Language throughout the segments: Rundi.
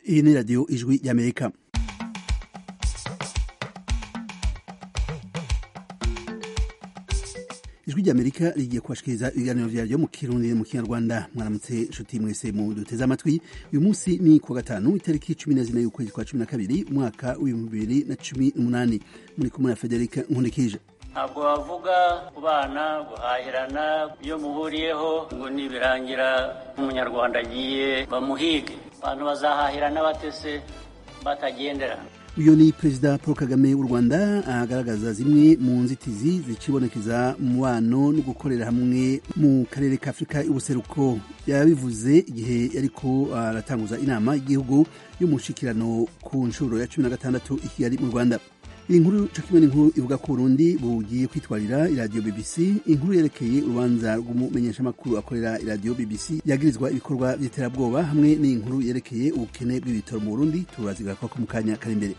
Iyi ni radiyo ijwi y'Amerika. Ijwi ry'Amerika rigiye kubashikiriza ibiganiro vyaryo mu Kirundi mu Kinyarwanda. Mwaramutse nshuti mwese mu duteze amatwi. Uyu munsi ni kuwa gatanu itariki 14 y'ukwezi kwa 12 mwaka w'2018. Muri kumwe na Frederic Nkundikije. Ntabwo bavuga kubana guhahirana iyo muhuriyeho ngo nibirangira umunyarwanda agiye bamuhige. Abantu bazahahirana batese batagendera. Uyu ni Perezida Paul Kagame w'u Rwanda agaragaza zimwe mu nzitizi zicibonekeza mu mubano no gukorera hamwe mu karere ka Afrika y'ubuseruko. Yabivuze igihe yariko aratanguza inama y'igihugu y'umushikirano ku nshuro ya 16 i Kigali mu Rwanda. Iyi nkuru cakimwe n'inkuru ivuga ko Burundi bugiye kwitwarira iradiyo BBC, inkuru yerekeye urubanza rw'umumenyeshamakuru akorera iradiyo BBC yagirizwa ibikorwa vy'iterabwoba, hamwe n'inkuru yerekeye ubukene bw'ibitoro mu Burundi. Turazigaruka ko mu kanya kari imbere.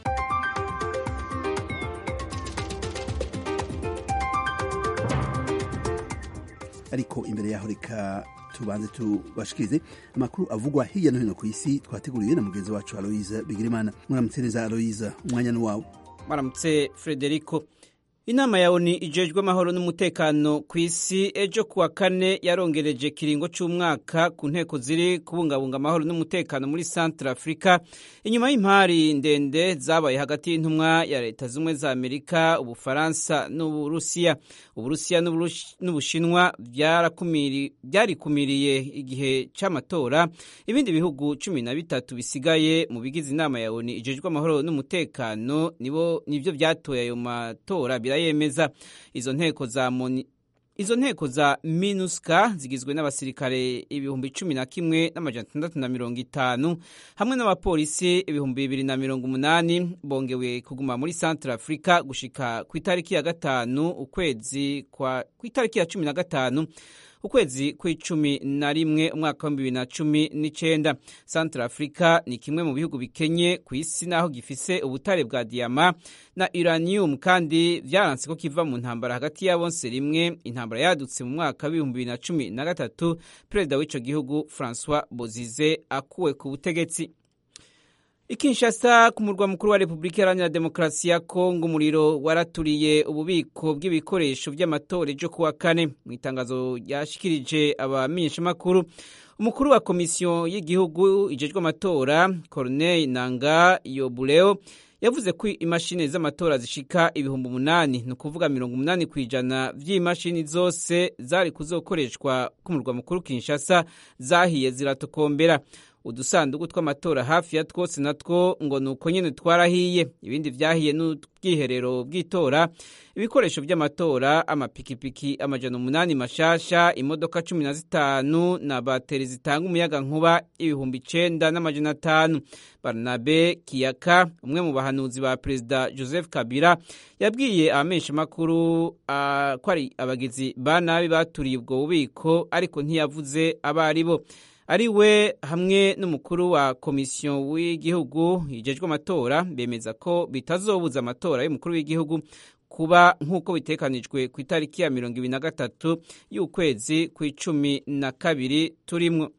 Ariko imbere yaho reka tubanze tubashikirize amakuru avugwa hirya no hino ku isi twateguriwe na mugenzi wacu Aloise Bigirimana. Muramutse neza Aloise, umwanya ni wawe. Maramutse Frederico. Inama ya ONU ijejwe amahoro n'umutekano ku isi ejo kuwa kane yarongereje kiringo c'umwaka ku nteko ziri kubungabunga amahoro n'umutekano muri Central Africa, inyuma y'impari ndende zabaye hagati y'intumwa ya leta zumwe za Amerika, Ubufaransa n'Uburusiya. Uburusiya n'Ubushinwa byarikumiriye igihe c'amatora. Ibindi bihugu 13 bisigaye mu bigize inama ya ONU ijejwe amahoro n'umutekano nivyo vyatoye ayo matora birayemeza. Izo nteko za MINUSCA zigizwe n'abasirikare 11,650 hamwe n'abapolisi 2,280 bongewe kuguma muri Central Africa gushika ku itariki ya 15 ukwezi kw'I11 umwaka wa 2019. Central Africa ni kimwe mu bihugu bikenye ku isi, naho gifise ubutare bwa diama na uranium, kandi vyaranse ko kiva mu ntambara hagati y'abonse rimwe. Intambara yadutse mu mwaka wa 2013 perezida w'ico gihugu François Bozize akuwe ku butegetsi. Kinshasa ku murwa mukuru wa Republika Iharanira Demokarasi ya Kongo, umuriro waraturiye ububiko bw'ibikoresho vy'amatora ejo kuwa kane. Mu itangazo yashikirije abamenyeshamakuru, umukuru wa komisiyo y'igihugu ijejwe amatora Corneille Nangaa Yobuleo yavuze ko imashini z'amatora zishika 8,000, ni ukuvuga 80% vy'imashini zose zari kuzokoreshwa ku murwa mukuru Kinshasa zahiye ziratokombera. Udusanduku tw'amatora hafi ya twose natwo ngo nuko nyene twarahiye. Ibindi vyahiye n'ubwiherero bw'itora, ibikoresho vy'amatora, amapikipiki 800 mashasha, imodoka 15 na bateri zitanga umuyaga nkuba 9,500. Barnabe Kiyaka, umwe mu bahanuzi ba Perezida Joseph Kabila, yabwiye abamenyeshamakuru ko ari abagizi ba nabi baturiye ubwo bubiko, ariko ntiyavuze abaribo. Ari we hamwe n'umukuru wa komisiyo w'igihugu ijejwe amatora bemeza ko bitazobuza amatora y'umukuru w'igihugu kuba nk'uko bitekanijwe ku itariki ya 23 y'ukwezi kw'I12 turimwo.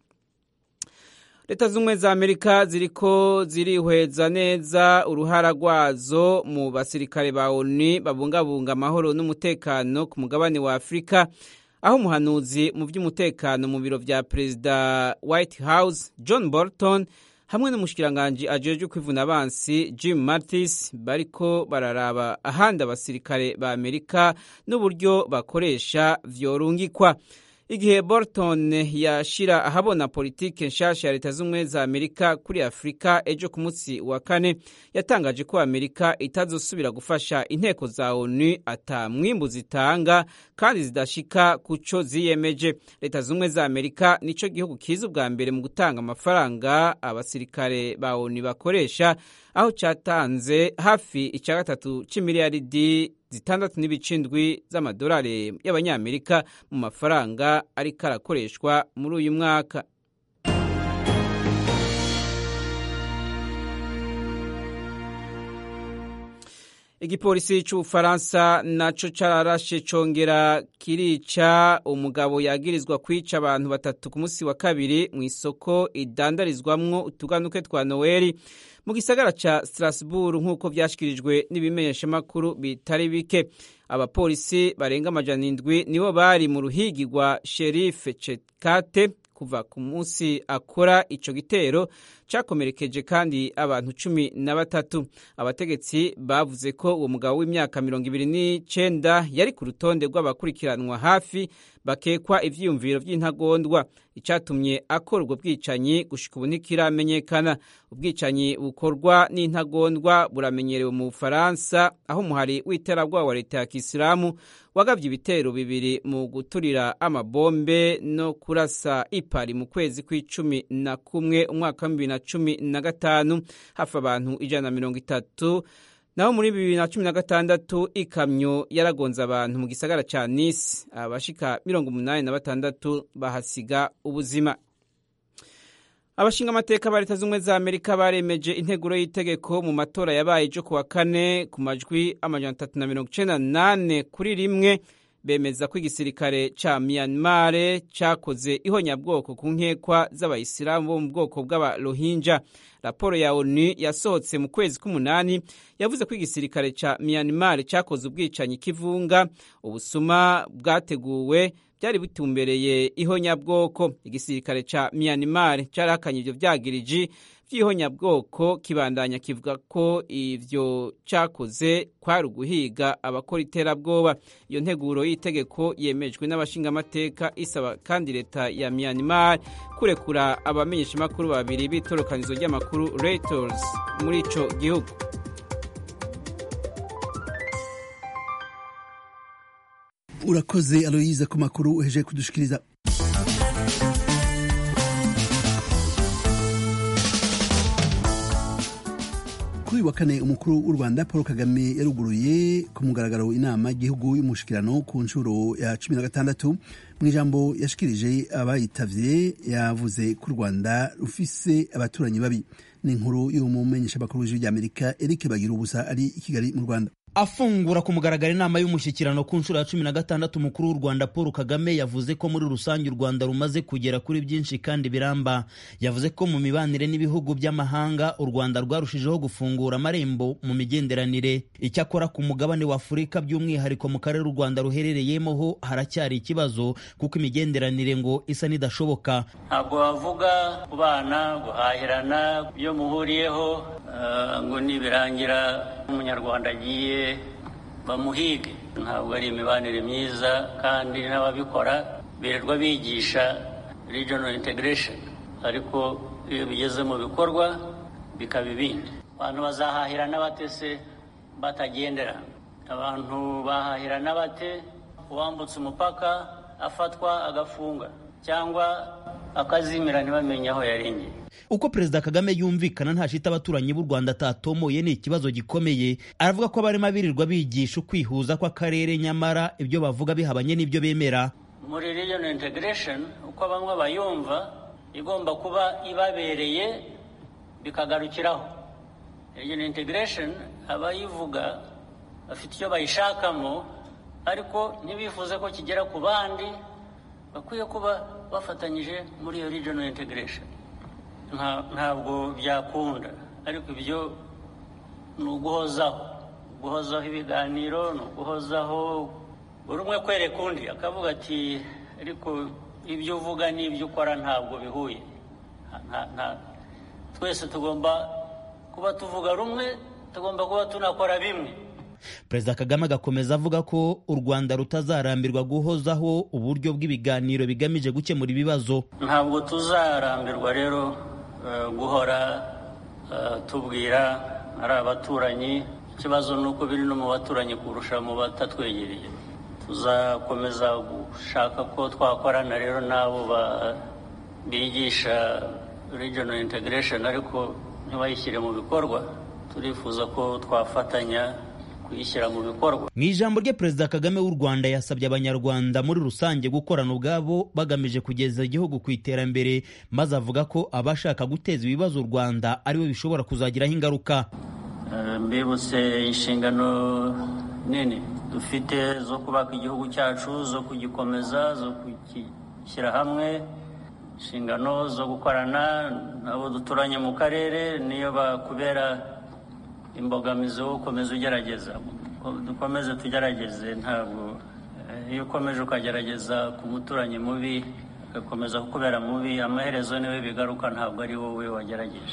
Leta zumwe za Amerika ziriko zirihweza neza uruhara rwazo mu basirikare ba ONU babungabunga amahoro n'umutekano ku mugabane wa Afrika, aho umuhanuzi mu vy'umutekano mu biro vya Perezida White House John Bolton hamwe n'umushikiranganje ajejwe kwivuna abansi Jim Mattis bariko bararaba ahandi abasirikare ba Amerika n'uburyo bakoresha vyorungikwa. Igihe Bolton yashira ahabona politike nshasha ya Leta z'umwe za Amerika kuri Afrika ejo ku munsi wa kane, yatangaje ko Amerika itazosubira gufasha inteko za ONU ata mwimbu zitanga kandi zidashika kuco ziyemeje. Leta z'umwe za Amerika nico gihugu kiza ubwa mbere mu gutanga amafaranga abasirikare ba ONU bakoresha, aho catanze hafi 3 c'imiliyaridi 6.7 z'amadolari y'abanyamerika mu mafaranga ariko arakoreshwa muri uyu mwaka. Igipolisi c'Ubufaransa naco cararashe congera kirica umugabo yagirizwa kwica abantu batatu ku munsi wa kabiri mu isoko idandarizwamwo utuganuke twa Noeli mu gisagara ca Strasbourg nk'uko vyashikirijwe n'ibimenyeshamakuru bitari bike. Abapolisi barenga 700 nibo bari mu ruhigi rwa Sheriff Cekate kuva ku munsi akora ico gitero cakomerekeje kandi abantu 13. Abategetsi bavuze ko uwo mugabo w'imyaka 29 yari ku rutonde rw'abakurikiranwa hafi bakekwa ivyiyumviro vy'intagondwa. Icatumye akora ubwo bwicanyi gushika ubu ntikiramenyekana. Ubwicanyi bukorwa n'intagondwa buramenyerewe mu Bufaransa, aho umuhari w'iterabwoba wa leta ya Kisilamu wagavye ibitero bibiri mu guturira amabombe no kurasa ipari mu kwezi kw'icumi umwaka wa 2015 hafi abantu 130. Naho muri 2016 ikamyo yaragonze abantu mu gisagara ca Nice, abashika 86 bahasiga ubuzima. Abashinga amateka ba Leta Zunze Ubumwe za Amerika baremeje integuro y'itegeko mu matora yabaye ejo kuwa kane ku majwi 398 kuri rimwe bemeza ko igisirikare ca Myanmar cakoze ihonyabwoko ku nkekwa z'abayisilamu bo mu bwoko bw'aba Rohingya. Raporo ya ONU yasohotse mu kwezi k'umunani yavuze ko igisirikare ca Myanmar cakoze ubwicanyi kivunga, ubusuma bwateguwe byari bitumbereye ihonyabwoko. Igisirikare ca Myanmar carahakanye ivyo vyagiriji vy'ihonyabwoko kibandanya kivuga ko ivyo cakoze kwari uguhiga abakora iterabwoba. Iyo nteguro y'itegeko yemejwe n'abashingamateka isaba kandi leta ya Myanmar kurekura abamenyeshamakuru babiri b'itorokanizo ry'amakuru Reuters muri ico gihugu. Urakoze Aloyize ku makuru uheje kudushikiriza. Kuri wa kane umukuru w'u Rwanda Paul Kagame yaruguruye ku mugaragaro inama y'igihugu y'umushikirano ku nshuro ya 16. Mu ijambo yashikirije abayitavye yavuze ko u Rwanda rufise abaturanyi babi. Ni inkuru y'umumenyeshamakuru w'ijwi ry'Amerika Eric Bagirubusa ari i Kigali mu Rwanda. Afungura ku mugaragaro inama y'umushyikirano ku nshuro ya 16, umukuru w'u Rwanda Paul Kagame yavuze ko muri rusange u Rwanda rumaze kugera kuri byinshi kandi biramba. Yavuze ko mu mibanire n'ibihugu by'amahanga u Rwanda rwarushijeho gufungura amarembo mu migenderanire. Icyakora ku mugabane wa Afurika by'umwihariko mu karere u Rwanda ruherereyemo ho haracyari ikibazo kuko imigenderanire ngo isa nidashoboka. Ntabwo bavuga kubana guhahirana iyo muhuriyeho ngo nibirangira umunyarwanda agiye bamuhige. Ntabwo ari imibanire myiza kandi n'ababikora birirwa bigisha regional integration, ariko iyo bigeze mu bikorwa bikaba ibindi. Abantu bazahahirana bate se batagendera? Abantu bahahirana bate uwambutse umupaka afatwa agafunga cyangwa akazimira ntibamenye aho yarengeye? Uko Perezida Kagame yumvikana ntashita abaturanyi b'u Rwanda atatomoye ni ikibazo gikomeye. Aravuga ko abarema birirwa bigisha ukwihuza kw'akarere nyamara ibyo bavuga bihabanye n'ibyo bemera. Muri regional integration uko bamwe bayumva igomba kuba ibabereye bikagarukiraho. Regional integration abayivuga bafite icyo bayishakamo ariko ntibifuze ko kigera ku bandi, bakwiye kuba bafatanyije muri iyo regional integration. Ntabwo byakunda, ariko ibyo ni uguhozaho ibiganiro, ni uguhozaho buri umwe kwereka undi akavuga ati ariko ibyo uvuga n'ibyo ukora ntabwo bihuye. Twese tugomba kuba tuvuga rumwe, tugomba kuba tunakora bimwe. Perezida Kagame agakomeza avuga ko u Rwanda rutazarambirwa guhozaho uburyo bw'ibiganiro bigamije gukemura ibibazo. Ntabwo tuzarambirwa rero guhora tubwira ari abaturanyi. Ikibazo ni uko biri no mu baturanyi kurusha mu batatwegereye. Tuzakomeza gushaka ko twakorana rero n'abo bigisha regional integration ariko ntibayishyire mu bikorwa. Turifuza ko twafatanya kuyishyira mu bikorwa. Mu ijambo rye Perezida Kagame w'u Rwanda yasabye abanyarwanda muri rusange gukorana ubwabo bagamije kugeza igihugu ku iterambere, maze avuga ko abashaka guteza ibibazo u Rwanda aribo bishobora kuzagiraho ingaruka. mbibutse inshingano nini dufite zo kubaka igihugu cyacu, zo kugikomeza, zo kugishyira hamwe, inshingano zo gukorana n'abo duturanye mu karere, niyo bakubera imbogamizi wo ukomeza ugerageza. Dukomeze tugerageze, ntabwo iyo ukomeje ukagerageza ku muturanyi mubi agakomeza kukubera mubi, amaherezo niwe bigaruka, ntabwo ari wowe wagerageje.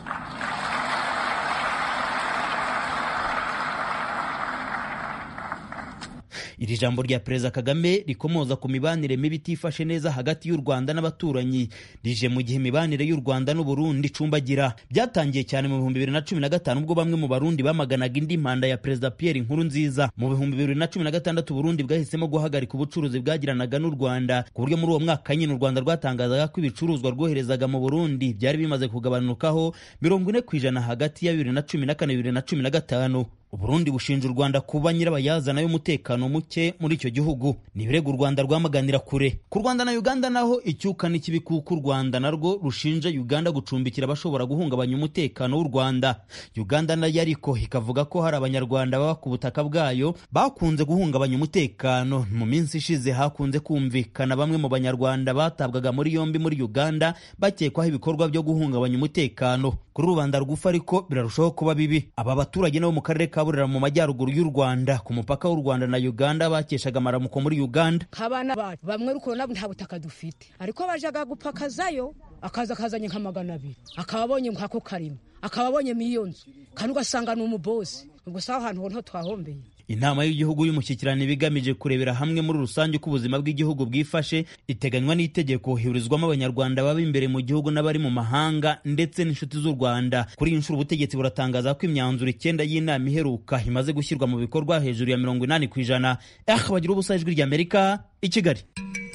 Iri jambo rya Perezida Kagame rikomoza ku mibanire mibi itifashe neza hagati y'u Rwanda n'abaturanyi rije mu gihe imibanire y'u Rwanda n'u Burundi icumbagira. Byatangiye cyane mu 2015 ubwo bamwe mu Barundi bamaganaga indi manda ya Perezida Pierre Nkurunziza. Mu 2016 Burundi bwahisemo guhagarika ubucuruzi bwagiranaga n'u Rwanda, ku buryo muri uwo mwaka nyine u Rwanda rwatangazaga ko ibicuruzwa rwoherezaga mu Burundi byari bimaze kugabanukaho 40% hagati ya 2014 na 2015. Uburundi bushinja u Rwanda kuba nyirabayazana y'umutekano muke muri icyo gihugu. Ni ibirego u Rwanda rwamaganira kure. Ku Rwanda na Uganda naho icyuka n'ikibi kuko u Rwanda narwo rushinja Uganda gucumbikira abashobora guhungabanya umutekano w'u Rwanda. Uganda nayo ariko ikavuga ko hari abanyarwanda baba ku butaka bwayo bakunze guhungabanya umutekano. Mu minsi ishize hakunze kumvikana bamwe mu banyarwanda batabwaga muri yombi muri Uganda bakekwaho ibikorwa byo guhungabanya umutekano. Kuri rubanda rugufa ariko birarushaho kuba bibi. Aba baturage nabo mu karere ka Burera mu majyaruguru y'u Rwanda ku mupaka w'u Rwanda na Uganda bakeshaga amaramuko muri Uganda. Kabana bacu bamwe ruko nabo nta butaka dufite, ariko bajaga gupakazayo akazanye nka 200, akababonye nkako karimo, akababonye miliyoni, kandi ugasanga ni umubosi. Ubwo saho ahantu ho twahombeye. Inama y'igihugu y'umushyikirano bigamije kurebera hamwe muri rusange ko ubuzima bw'igihugu bwifashe iteganywa n'itegeko hiburizwamo abanyarwanda baba imbere mu gihugu n'abari mu mahanga ndetse n'inshuti z'u Rwanda. Kuri iyi nshuro ubutegetsi buratangaza ko imyanzuro 9 y'inama iheruka imaze gushyirwa mu bikorwa hejuru ya 80%. Bagira ubusa ijwi rya Amerika i Kigali.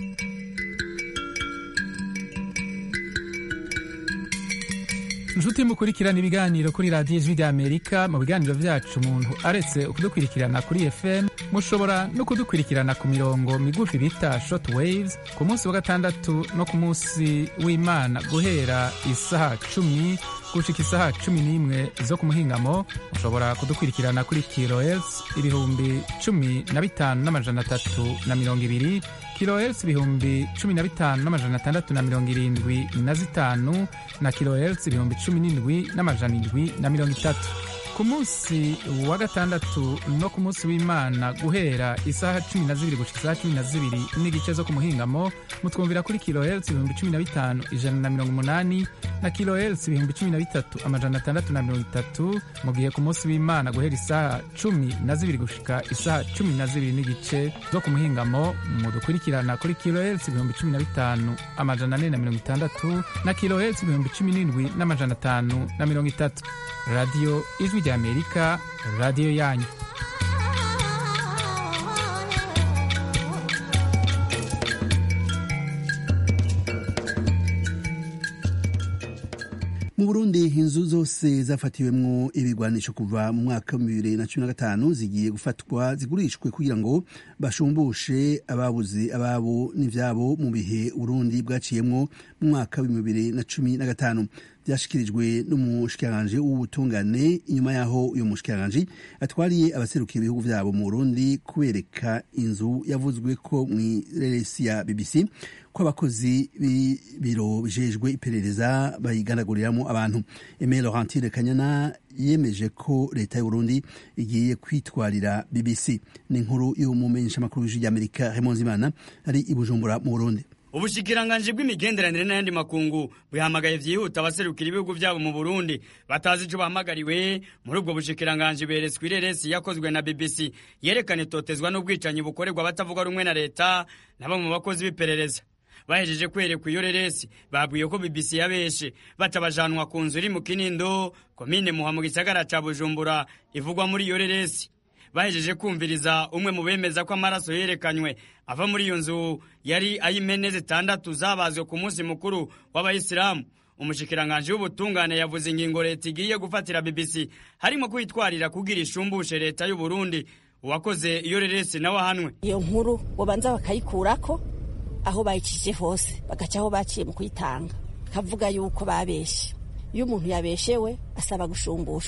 Inshuti mukurikirana ibiganiro kuri radiyo ijwi rya Amerika. Mu biganiro byacu umuntu aretse kudukurikirana kuri FM, mushobora no kudukurikirana ku mirongo migufi bita short waves ku munsi wa gatandatu no ku munsi w'Imana guhera isaha 10 gushika isaha 11 zo ku muhingamo. Mushobora kudukurikirana kuri kilohertz 15,320 kilohertz 15,675 na kilohertz 17,730. Ku munsi wa gatandatu no ku munsi w'Imana guhera isaha 12 gushika isaha 12 n'igice zo ku muhingamo mutwumvira kuri kilohertz 15,180 na kilohertz 13,630. Mu gihe ku munsi w'Imana guhera isaha 12 gushika isaha 12 n'igice zo ku muhingamo mudukurikirana kuri kilohertz 15,460 na kilohertz 17,530. Radio Ijwi rya Amerika, radio yanyu. Mu Burundi inzu zose zafatiwemwo ibigwanisho kuva mu mwaka wa 2015 zigiye gufatwa zigurishwe kugira ngo bashumbushe ababuze ababo n'ivyabo mu bihe Burundi bwaciyemwo mu mwaka wa 2015. Byashikirijwe n'umushikiranganje w'ubutungane inyuma yaho uyu mushikiranganje atwariye abaserukiye ibihugu vyabo mu Burundi kubereka inzu yavuzwe ko mw'ireresi ya BBC ko abakozi b'ibiro bijejwe iperereza bayiganaguriramwo abantu. Aimé Laurentine Kanyana yemeje ko leta y'u Burundi igiye kwitwarira BBC. Ni inkuru y'umumenyesha makuru w'Ijwi rya Amerika Raymond Zimana ari i Bujumbura mu Burundi. Ubushikiranganje bw'imigenderanire n'ayandi makungu buhamagaye vyihuta abaserukira ibihugu vyabo mu Burundi batazi ico bahamagariwe. Muri ubwo bushikiranganje beretswe ireresi yakozwe na BBC yerekana itotezwa n'ubwicanyi bukorerwa batavuga rumwe na leta nabo mu bakozi b'iperereza. Bahejeje kwerekwa iyo reresi babwiye ko BBC yabeshe batabajanwa ku nzu iri mu Kinindo komine Muha mu gisagara ca Bujumbura ivugwa muri iyo reresi. Bahejeje kumviriza umwe mu bemeza ko amaraso yerekanywe ava muri iyo nzu yari ay'imene 6 zabazwe ku munsi mukuru w'abayisilamu. Umushikiranganje w'ubutungane yavuze ingingo leta igiye gufatira BBC harimo kwitwarira kugira ishumbushe leta y'u Burundi. Uwakoze iyo reresi nawe ahanwe. Iyo nkuru bobanza bakayikurako aho bayikije hose bagaca aho baciye mu kuyitanga kavuga yuko babeshe. Iyo umuntu yabeshewe asaba gushumbushwa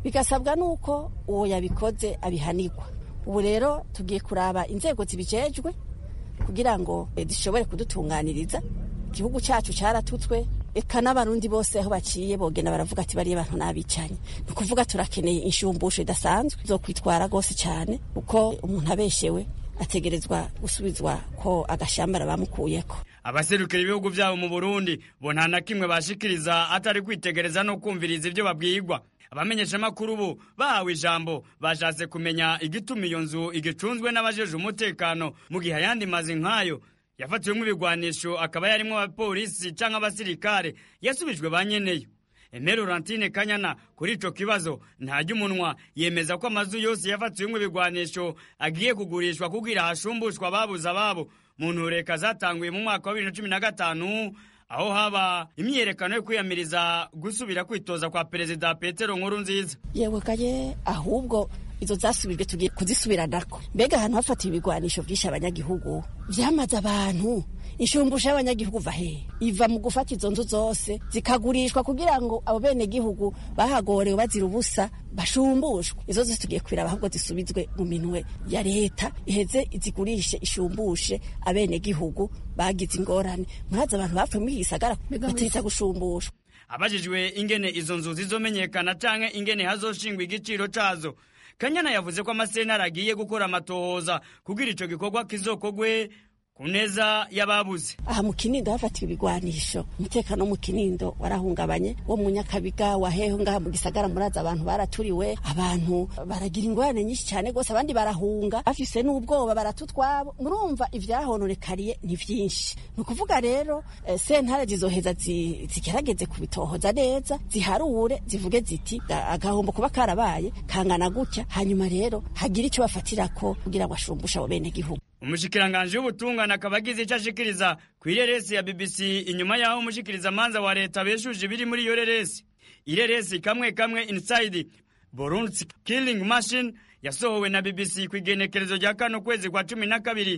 bigasabwa nuko uwo yabikoze abihanirwa. Ubu rero tugiye kuraba inzego zibijejwe kugira ngo zishobore kudutunganiriza. Igihugu cyacu cyaratutswe, eka n'abarundi bose aho baciye bogenda baravuga ati bariye abantu nabicanye. Ni kuvuga turakeneye inshumbusho idasanzwe zo kwitwara gose cyane, uko umuntu abeshewe ategerezwa gusubizwa ko agashambara bamukuyeko. Abaserukira ibihugu byabo mu Burundi bo nta na kimwe bashikiriza atari kwitegereza no kumviriza ibyo babwirwa. Abamenyesha makuru bo bahawe ijambo bashatse kumenya igituma iyo nzu igicunzwe n'abajeje umutekano mu gihe ayandi mazi nkayo yafatiwemo ibigwanisho akaba yarimwo abapolisi canke abasirikare yasubijwe banyeneyo. Aimé Laurentine Kanyana kuri ico kibazo ntajya umunwa, yemeza ko amazu yose yafatiwemo ibigwanisho agiye kugurishwa kugira hashumbushwa ababuze ababo mu ntureka zatanguye mu mwaka wa 2015 aho haba imyiyerekano yo kwiyamiriza gusubira kwitoza kwa Perezida Petero Nkurunziza. Yewe kaye ahubwo izo zasubijwe tugiye kuzisubiranako. Mbega ahantu hafatiwe ibigwanisho byinshi abanyagihugu vyamaze abantu, inshumbusho y'abanyagihugu vahe iva mu gufata izo nzu zose zikagurishwa kugira ngo abo bene gihugu bahagorewe bazira ubusa bashumbushwe. Izo zose tugiye kwiraba ahubwo zisubizwe mu minwe ya leta, iheze izigurishe ishumbushe abene gihugu bagize ingorane. Muraza abantu bapfuye muri gisagara batita gushumbushwa. Abajijwe ingene izo nzu zizomenyekana canke ingene hazoshingwa igiciro cazo, Kanyana yavuze ko amasentara agiye gukora amatohoza kugira ico gikorwa kizokogwe kuneza yababuze. Aha mu Kinindo hafatiwe ibigwanisho, umutekano mu Kinindo warahungabanye, wo mu Nyakabiga waheho ngaha mu gisagara muraza abantu baraturiwe, abantu baragira ingorane nyinshi cyane gose, abandi barahunga afise n'ubwoba baratutwabo. Murumva ivyahononekariye ni vyinshi. Nukuvuga rero sentare zizoheza zigerageze kubitohoza neza, ziharure zivuge ziti agahombo kuba karabaye kangana gutya, hanyuma rero hagira ico bafatirako kugira ngo ashumbushe abo bene gihugu. Umushikiranganje w'ubutungane akabagize icyo ashikiriza ku ireresi ya BBC inyuma yaho umushikiriza manza wa leta beshuje biri muri iyo reresi. Ireresi kamwe Inside Burundi Killing Machine yasohowe na BBC ku igenekerezo rya kano kwezi kwa 12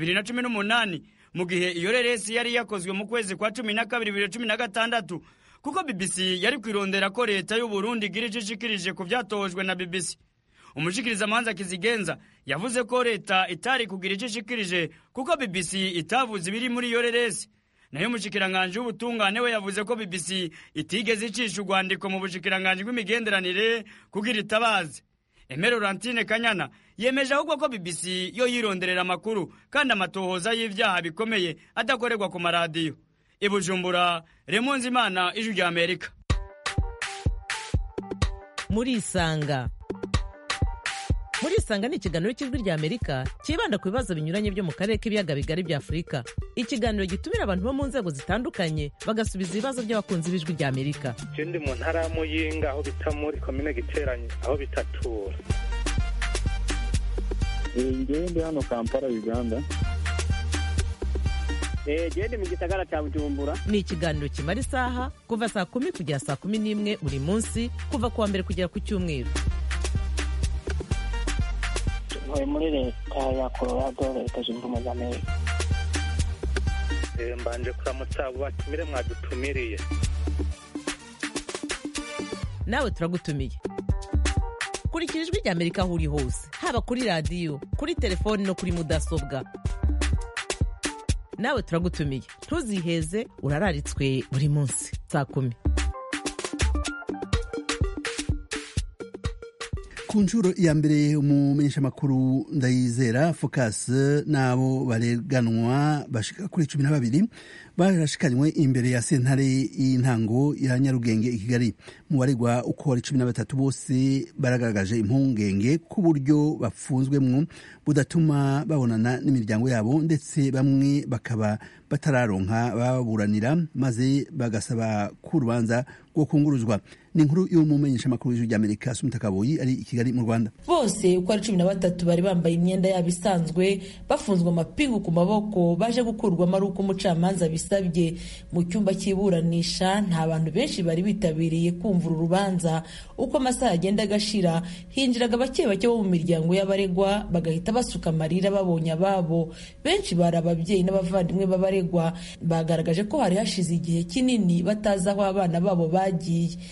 2018 mu gihe iyo reresi yari yakozwe mu kwezi kwa 12 2016 kuko BBC yari kwirondera ko leta y'u Burundi girije ishikirije ku byatojwe na BBC. Umushikiriza manza Kizigenza yavuze ko leta itari kugira icyo ishikirije kuko BBC itavuze ibiri muri iyo reresi. Nayo umushikiranganje w'ubutungane we yavuze ko BBC itigeze icisha urwandiko mu bushikiranganje bw'imigenderanire kugira itabaze. Aimé Laurentine Kanyana yemeje ahubwo ko BBC yo yironderera amakuru kandi amatohoza y'ivyaha bikomeye adakorerwa ku maradiyo. I Bujumbura, Remonzi Imana, Ijwi rya Amerika. Muri Isanga ni ikiganiro cy'Ijwi rya Amerika kibanda ku bibazo binyuranye byo mu karere k'ibiyaga bigari bya Afurika. Ikiganiro gitumira abantu bo mu nzego zitandukanye bagasubiza ibibazo by'abakunzi b'Ijwi rya Amerika. Ndi mu ntara ya Muyinga aho bita muri komine Giteranyi aho bitatura. Ndi hano Kampala Uganda. Ndi mu gisagara cya Bujumbura. Ni ikiganiro kimara isaha kuva saa 10 kugera saa 11 buri munsi kuva kuwa mbere kugera ku cyumweru. Muri leta ya Colorado, leta zunze ubumwe za Amerika. Mbanje kuramutsa abo batumire mwadutumiriye. Nawe turagutumiye. Kurikira Ijwi rya Amerika aho uri hose, haba kuri radio, kuri telefoni no kuri mudasobwa. Nawe turagutumiye. Ntuziheze, urararitswe buri munsi saa 10. Ku nshuro ya mbere umumenyesha makuru Ndayizera Focus nabo bareganwa bashika kuri 12 barashikanywe imbere ya sentare y'intango ya Nyarugenge i Kigali. Mu baregwa uko ari 13 bose baragaragaje impungenge ku buryo bafunzwemwo budatuma babonana n'imiryango yabo, ndetse bamwe bakaba batararonka baburanira maze bagasaba ku rubanza rwo kunguruzwa. Ni inkuru y'umumenyesha makuru w'Ijwi rya Amerika Sumita Kaboyi ari i Kigali mu Rwanda. Bose uko ari 13 bari bambaye imyenda yabo isanzwe, bafunzwe amapingu ku maboko, baje gukurwamo ari uko umucamanza bisabye. Mu cyumba cy'iburanisha nta bantu benshi bari bitabiriye kumva urubanza. Uko amasaha agenda agashira, hinjiraga bake bake bo mu miryango y'abaregwa bagahita basuka amarira babonye ababo. Benshi bari ababyeyi n'abavandimwe b'abaregwa, bagaragaje ko hari hashize igihe kinini batazi aho abana babo bagiye.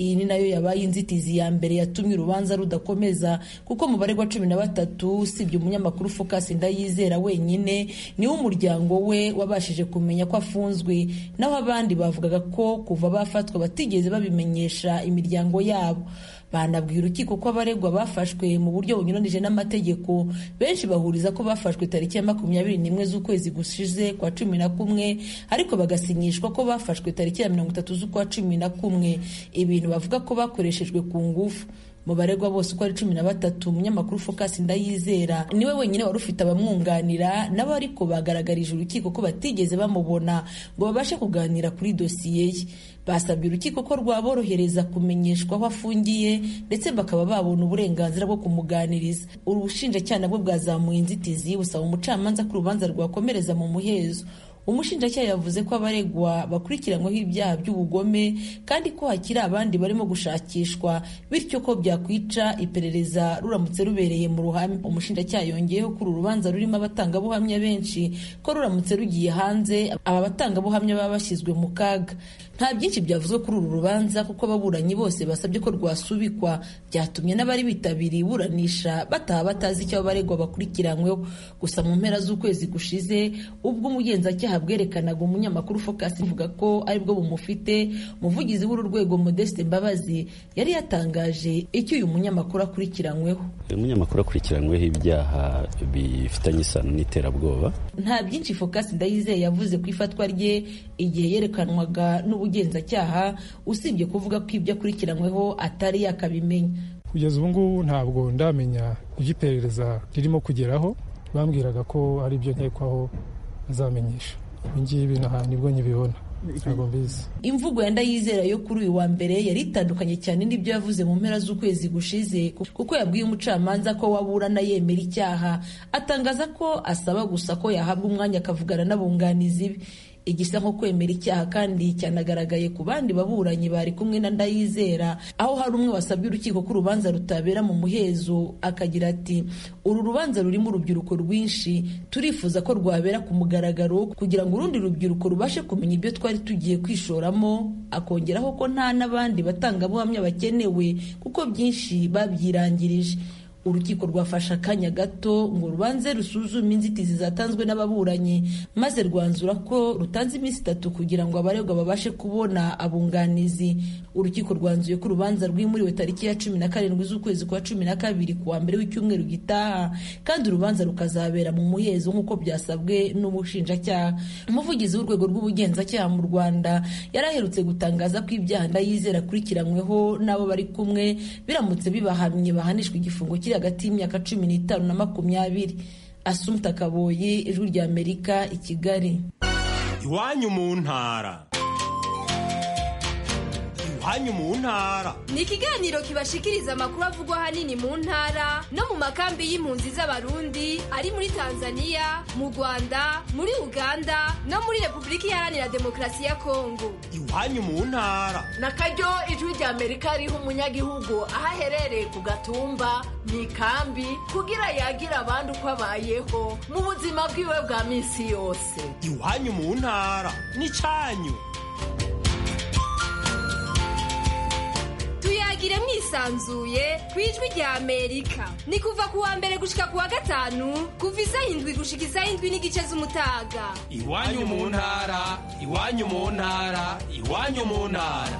iyi ni nayo yabaye inzitizi ya mbere yatumye urubanza rudakomeza kuko mu baregwa 13 usibye umunyamakuru Focus Ndayizera wenyine niwe umuryango we wabashije kumenya ko afunzwe, naho abandi bavugaga ko kuva bafatwa batigeze babimenyesha imiryango yabo. Banabwiye urukiko ko abaregwa bafashwe mu buryo bunyuranije n'amategeko. Benshi bahuriza ko bafashwe tariki ya 21 z'ukwezi gushize kwa 11 ariko bagasinyishwa ko bafashwe tariki ya 30 z'ukwa 11, ibintu bavuga ko bakoreshejwe ku ngufu. Mu baregwa bose uko ari 13 umunyamakuru Focus Ndayizera niwe wenyine wari ufite abamwunganira, nabo ariko bagaragarije urukiko ko batigeze bamubona ngo babashe kuganira kuri dosiye ye. Basabye urukiko ko rwaborohereza kumenyeshwa aho afungiye ndetse bakaba babona uburenganzira bwo kumuganiriza. Ubushinjacyaha nabwo bwazamuye inzitizi busaba umucamanza ko urubanza rwakomereza mu muhezo. Umushinjacyaha yavuze ko abaregwa bakurikiranyweho ibyaha by'ubugome kandi ko hakiri abandi barimo gushakishwa, bityo ko byakwica iperereza ruramutse rubereye mu ruhame. Umushinjacyaha yongeyeho ko uru rubanza rurimo abatangabuhamya benshi, ko ruramutse rugiye hanze aba batangabuhamya baba bashyizwe mu kaga. Nta byinshi byavuzwe kuri uru rubanza kuko ababuranyi bose basabye ko rwasubikwa, byatumye n'abari bitabiriye iburanisha bataha batazi icyo abaregwa bakurikiranyweho. Gusa mu mpera z'ukwezi gushize ubwo umugenzacyaha bwerekanaga umunyamakuru Focus ivuga ko aribwo bumufite, umuvugizi w'uru rwego Modeste Mbabazi yari yatangaje icyo uyu munyamakuru akurikiranyweho. Umunyamakuru akurikiranyweho ibyaha bifitanye isano n'iterabwoba. Nta byinshi Focus Ndayizeye yavuze ku ifatwa rye igihe yerekanwaga n'ubugenzacyaha, usibye kuvuga ko ibyo akurikiranyweho atari yakabimenya. Kugeza ubu ngubu ntabwo ndamenya iby'iperereza ririmo kugeraho, bambwiraga ko ari byo nkekwaho azamenyesha. Ibingibi nibwo nyibibona, ntabwo mbizi. Imvugo ya Ndayizera yo kuri uyu wa mbere yari itandukanye cyane n'ibyo yavuze mu mpera z'ukwezi gushize, kuko yabwiye umucamanza ko waburana yemera icyaha, atangaza ko asaba gusa ko yahabwa umwanya akavugana n'abunganizi be. Igisa nko kwemera icyaha kandi cyanagaragaye ku bandi baburanyi bari kumwe na Ndayizera, aho hari umwe wasabye urukiko ko urubanza rutabera mu muhezo, akagira ati uru rubanza rurimo urubyiruko rwinshi, turifuza ko rwabera ku mugaragaro kugira ngo urundi rubyiruko rubashe kumenya ibyo twari tugiye kwishoramo. Akongeraho ko nta n'abandi batangabuhamya bakenewe kuko byinshi babyirangirije. Urukiko rwafashe akanya gato ngo rubanze rusuzume inzitizi zatanzwe n'ababuranyi, maze rwanzura ko rutanze iminsi 3 kugira ngo abaregwa babashe kubona abunganizi. Urukiko rwanzuye ko urubanza rwimuriwe tariki ya 17 z'ukwezi kwa 12 kuwa mbere w'icyumweru gitaha, kandi urubanza rukazabera mu muhezo nk'uko byasabwe n'umushinjacyaha. Umuvugizi w'urwego rw'ubugenzacyaha mu Rwanda yaraherutse gutangaza ko ibyaha Ndayizera akurikiranyweho n'abo bari kumwe biramutse bibahamye bahanishwa igifungo hagati y'imyaka 15 na 20. Assumpta Kaboyi, Ijwi rya Amerika, i Kigali. Iwanyu mu ntara. Iwanyu mu ntara ni ikiganiro kibashikiriza amakuru avugwa ahanini mu ntara no mu makambi y'impunzi z'Abarundi ari muri Tanzania, mu Rwanda, muri Uganda no muri Repubulika Iharanira Demokarasi ya Kongo. Iwanyu mu ntara nakaryo Ijwi rya Amerika riha umunyagihugu aho aherereye ku gatumba mu ikambi kugira yagira abandi uko abayeho mu buzima bwiwe bwa minsi yose. Iwanyu mu ntara ni cyanyu. Tuyagire mwisanzuye ku Ijwi rya Amerika. Ni kuva ku wa mbere gushika ku wa gatanu kuva 7 gushika 7:30 z'umutaga. Iwanyu mu ntara, iwanyu mu ntara, iwanyu mu ntara.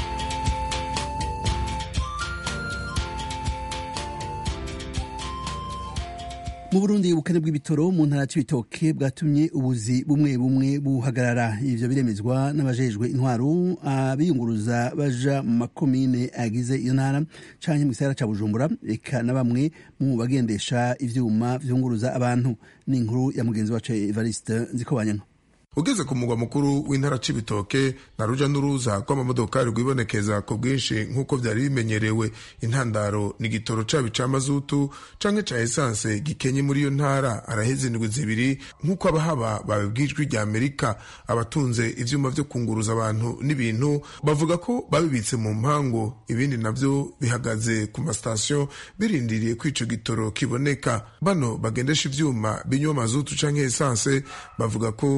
Mu Burundi ubukene bw'ibitoro mu ntara y'Ibitoke bwatumye ubuzi bumwe bumwe buhagarara. Ivyo biremezwa n'abajejwe intwaro, abiyunguruza baja mu makomine agize iyo ntara canke mu gisagara ca Bujumbura, eka na bamwe mu bagendesha ivyuma vyunguruza abantu. Ni inkuru ya mugenzi wacu Evariste Nzikobanyana. Ugeze ku mugwa mukuru w'intara c'Ibitoke na ruja n'uruza rw'amamodokari rwibonekeza ku bwinshi nk'uko vyari bimenyerewe. Intandaro ni igitoro caba ica mazutu canke ca esanse gikenye muri iyo ntara araheze indwi zibiri nk'uko abahaba babibwijwe rya Amerika. Abatunze ivyuma vyo kunguruza abantu n'ibintu bavuga ko babibitse mu mpango, ibindi navyo bihagaze ku mastation birindiriye ko ico gitoro kiboneka. Bano bagendesha ivyuma binywa mazutu canke esanse bavuga ko bare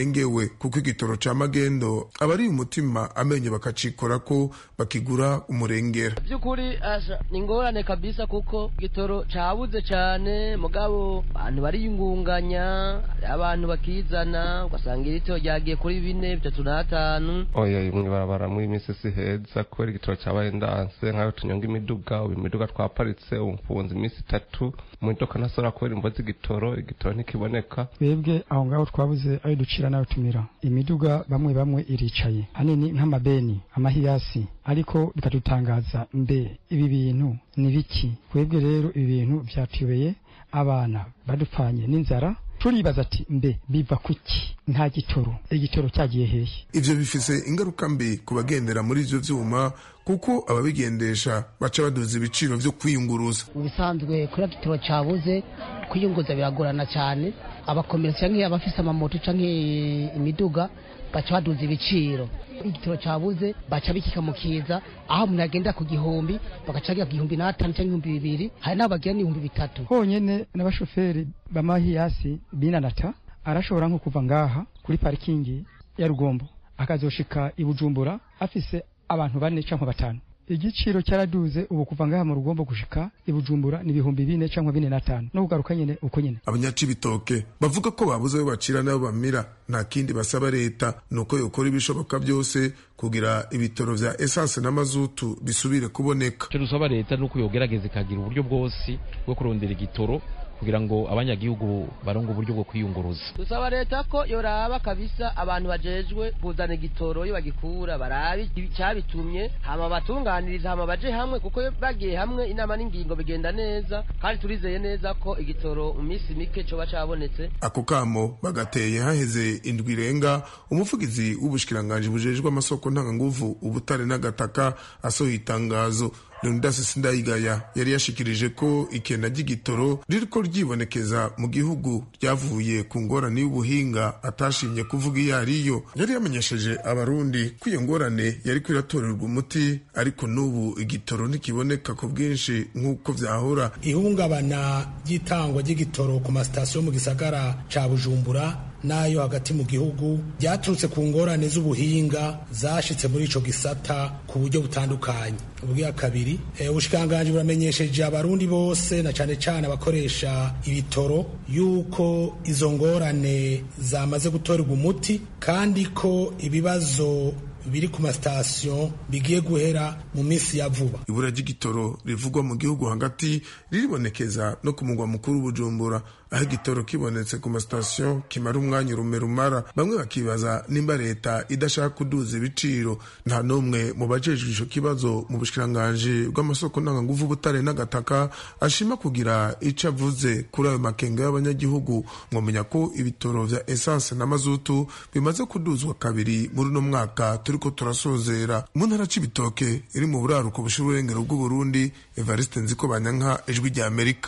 barengewe kuko igitoro ca magendo abari umutima amenyo bakacikora ko bakigura umurengera. Byukuri ni ingorane kabisa kuko igitoro cabuze cyane mugabo abantu bariyungunganya abantu bakizana ugasanga irito ryagiye kuri 4, 3 na 5. Oya mwibarabara muri imisi si heza kubera igitoro cyabaye ndanse nkayo tunyonga imiduga twaparitse umfunze imisi 3 mu modoka nasora kubera imbozi igitoro ntikiboneka. Twebwe aho ngaho twabuze ayo ducira nayo tumira imiduga bamwe iricaye hanini nk'amabeni amahiyasi ariko bikadutangaza mbe ibi bintu ni biki. Twebwe rero ibi bintu vyatubeye abana badupfanye n'inzara turibaza ati mbe biva kuki nta igitoro cyagiye hehe. Ivyo bifise ingaruka mbi kubagendera muri ivyo vyuma kuko ababigendesha baca baduza ibiciro vyo kwiyunguruza. Ubisanzwe kuri igitoro cyabuze kwiyunguruza biragorana cyane, abakomeretse nk'iyo abafise amamoto canke imiduga baca baduza ibiciro. Igitoro cyabuze baca bikikamukiza aho umuntu agenda ku 1000 bagacagira 1500 canke 2000, hari nabo bagira ni 3000. Honyene n'abashoferi bamahiyasi binanata arashobora nko kuva ngaha kuri parkingi ya Rugombo akazoshika i Bujumbura afise abantu 4 canke 5. Igiciro cyaraduze ubu kuva ngaha mu Rugombo gushika i Bujumbura ni 4,000 canke 4,500 no kugaruka nyene uko nyene. Abanyacibitoke bavuga ko babuze ayo bacira nabo bamira, nta kindi basaba leta nuko yokora ibishoboka byose kugira ibitoro vya essence n'amazutu bisubire kuboneka. Cyo dusaba leta nuko yogerageza ikagira uburyo bwose bwo kurondera igitoro kugira ngo abanyagihugu barongo uburyo bwo kwiyunguruza. Dusaba leta ko yoraba kabisa abantu bajejwe kuzana igitoro yo bagikura barabi cyabitumye hama batunganiriza hama baje hamwe kuko bagiye hamwe inama n'ingingo bigenda neza kandi turizeye neza ko igitoro umisi mike cyo bacabonetse. Ako kamo bagateye haheze indwi renga umuvugizi w'ubushikiranganje bujejwe amasoko ntanganguvu ubutare n'agataka asohoye itangazo. Leonidas Sindayigaya yari yashikirije ko ikena ry'igitoro ririko ryibonekeza mu gihugu ryavuye ku ngorane y'ubuhinga atashimye kuvuga iyo ariyo. Yari yamenyesheje abarundi ko iyo ngorane yari kwiratorerwa umuti ariko n'ubu igitoro ntikiboneka ku bwinshi nk'uko vyahora. Ihungabana ry'itangwa ry'igitoro ku masitasiyo mu gisagara ca Bujumbura nayo hagati mu gihugu byaturutse ku ngorane z'ubuhinga zashitse muri ico gisata ku buryo butandukanye. Ubwa kabiri ubushikanganje buramenyesheje abarundi bose na cane cane abakoresha ibitoro yuko izo ngorane zamaze gutorerwa umuti kandi ko ibibazo biri ku masitasiyo bigiye guhera mu minsi ya vuba. Ibura ry'igitoro rivugwa mu gihugu hagati riribonekeza no ku mugwa mukuru Bujumbura aho igitoro kibonetse ku masitasiyo kimara umwanya rumara. Bamwe bakibaza nimba leta idashaka kuduza ibiciro. Nta n'umwe mu bajejwe ico kibazo mu bushikiranganje bw'amasoko ntanganguvu ubutare n'agataka ashima kugira ico avuze kuri ayo makenga y'abanyagihugu. Mwomenya ko ibitoro vya essence n'amazutu bimaze kuduzwa kabiri muri no mwaka turiko turasozera. Mu ntara c'ibitoke iri mu buraruko bushira urengero bw'u Burundi, Evariste Nzikobanyanka, Ijwi rya Amerika.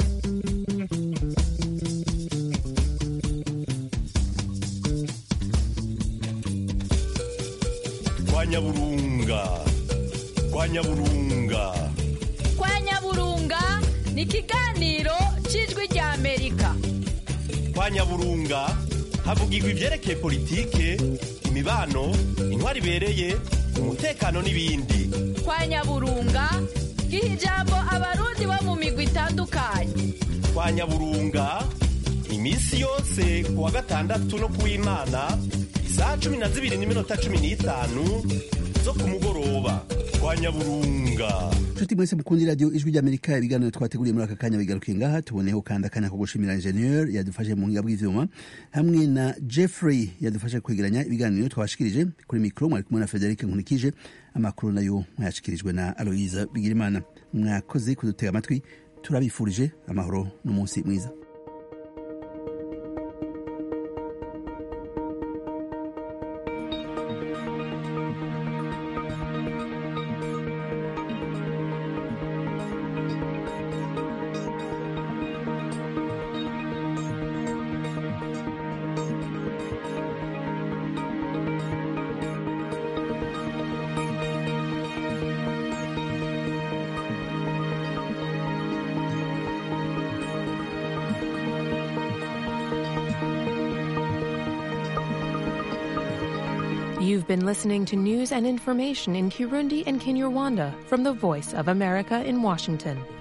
Nyaburunga ni ikiganiro c'Ijwi rya Amerika. Kwa Nyaburunga havugirwa ivyerekeye politike, imibano, intwari ibereye, umutekano n'ibindi. Kwa Nyaburunga giha ijambo abarundi bo mu migwi itandukanye. Kwa Nyaburunga imisi yose kuwa gatandatu no kuw'Imana isaha 12:15 zo ku mugoroba. Kwa Nyaburunga. Tuti mwese mukundi radio Ijwi rya Amerika, ibiganiro twateguriye muri aka kanya bigarukiye ngaha. Tuboneho kandi akanya ko gushimira ingenieur yadufashe mu ngiga bw'ivyuma hamwe na Jeffrey yadufashe kwegeranya ibiganiro twashikirije. Kuri mikro mwari kumwe na Frederic Nkunikije, amakuru nayo mwashikirijwe na Aloise Bigirimana. Mwakoze kudutega amatwi, turabifurije amahoro n'umunsi mwiza. You've been listening to news and information in Kirundi and Kinyarwanda from the Voice of America in Washington.